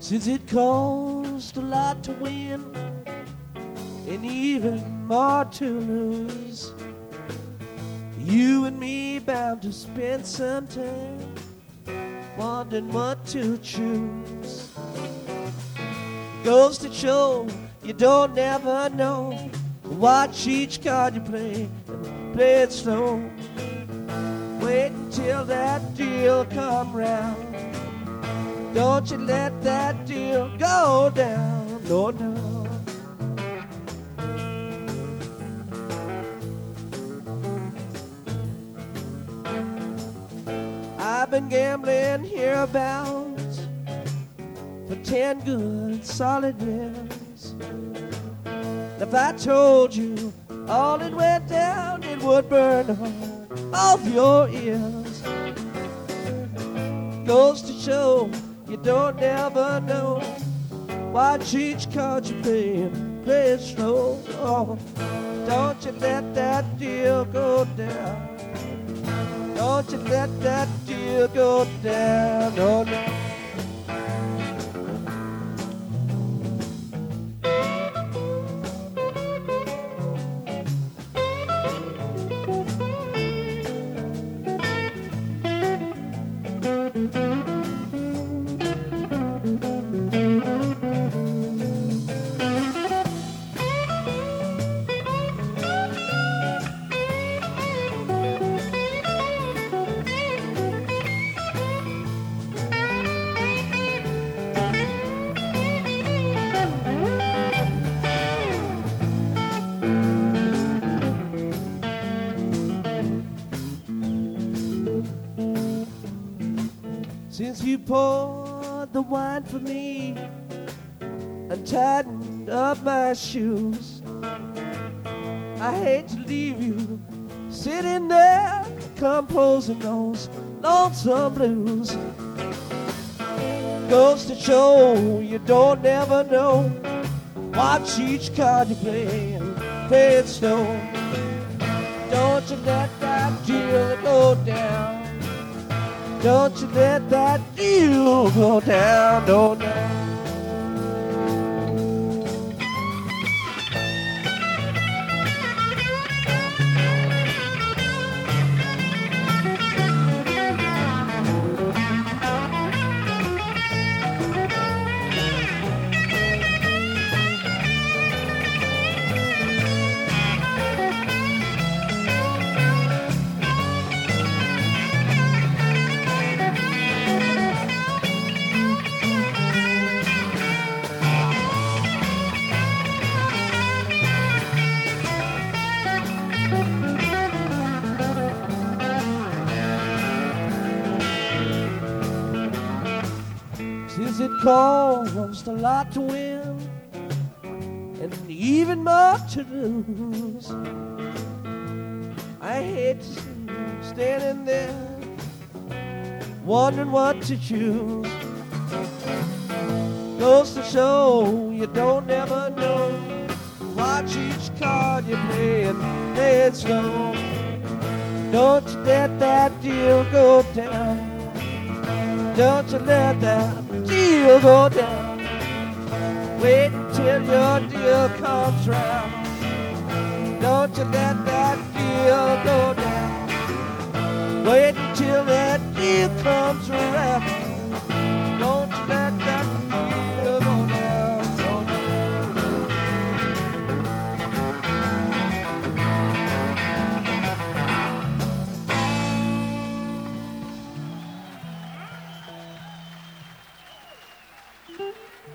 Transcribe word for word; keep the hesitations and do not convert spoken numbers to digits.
Since it costs a lot to win and even more to lose, you and me bound to spend some time wondering what to choose. Goes to show you don't never know. Watch each card you play and play it slow. Wait until that deal come round. Don't you let that deal go down, no, no. I've been gambling hereabouts for ten good solid years. If I told you all it went down, it would burn the heart off your ears. Goes to show you don't ever know. Watch each card you play and play it slow. Oh, don't you let that deal go down. Don't you let that deal go down. Oh, no. Since you poured the wine for me and tightened up my shoes, I hate to leave you sitting there composing those lonesome blues. Goes to show you don't never know. Watch each card you play and play it slow. Don't you let that deal go down. Don't you let that deal go down, no, no. Since it costs a lot to win and even more to lose, I hate to see you standing there wondering what to choose. Goes to show you don't ever know. Watch each card you play and play it slow. Don't you let that deal go down. Don't you let that deal go down. Wait until your deal comes round. Don't you let that deal go down. Wait until that deal comes around.